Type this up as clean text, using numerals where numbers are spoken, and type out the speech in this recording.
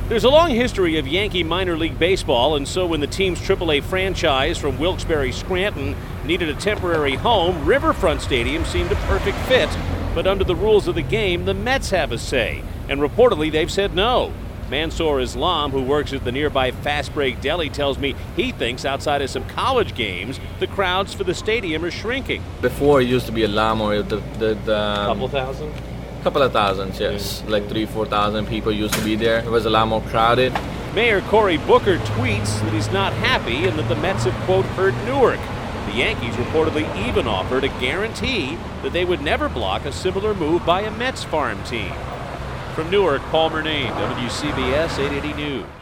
There's a long history of Yankee minor league baseball, and so when the team's AAA franchise from Wilkes-Barre Scranton needed a temporary home, Riverfront Stadium seemed a perfect fit. But under the rules of the game, the Mets have a say, and reportedly they've said no. Mansour Islam, who works at the nearby Fast Break Deli, tells me he thinks outside of some college games, the crowds for the stadium are shrinking. Before it used to be a lot more. Couple thousand? Couple of thousands, yes. Like 3,000-4,000 people used to be there. It was a lot more crowded. Mayor Cory Booker tweets that he's not happy and that the Mets have, quote, hurt Newark. The Yankees reportedly even offered a guarantee that they would never block a similar move by a Mets farm team. From Newark, Paul Murnane, WCBS 880 News.